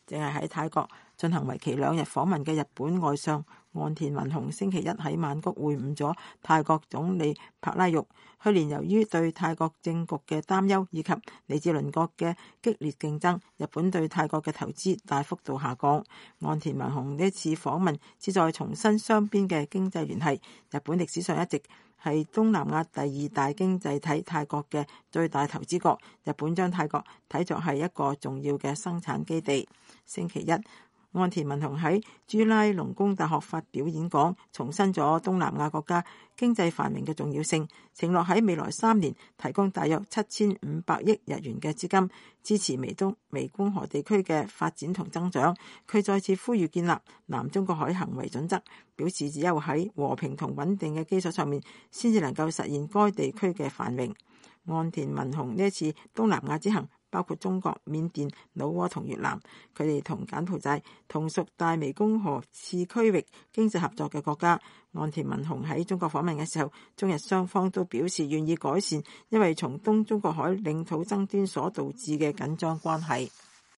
淨係喺泰國進行為期2日訪問嘅日本外相岸田文雄星期一喺曼谷會晤咗泰國總理帕拉育。去年由於對泰國政局嘅擔憂以及嚟自鄰國嘅激烈競爭，日本對泰國嘅投資大幅度下降。岸田文雄呢次訪問旨在重申雙邊嘅經濟聯繫。日本歷史上一直係東南亞第2大經濟體泰國嘅最大投資國，日本將泰國睇作係一個重要嘅生產基地。星期一，岸田文雄喺朱拉隆功大學發表演講，重申咗東南亞國家經濟繁榮嘅重要性，承諾喺未來3年提供大約7500億日元嘅資金，支持湄公河地區嘅發展同增長。佢再次呼籲建立南中國海行為準則，表示只有喺和平同穩定嘅基礎上面，先至能夠實現該地區嘅繁榮。岸田文雄呢次東南亞之行包括中國、緬甸、老撾同越南，佢哋同柬埔寨同屬大湄公河次區域經濟合作嘅國家。岸田文雄喺中國訪問嘅時候，中日雙方都表示願意改善因為從東中國海領土爭端所導致嘅緊張關係。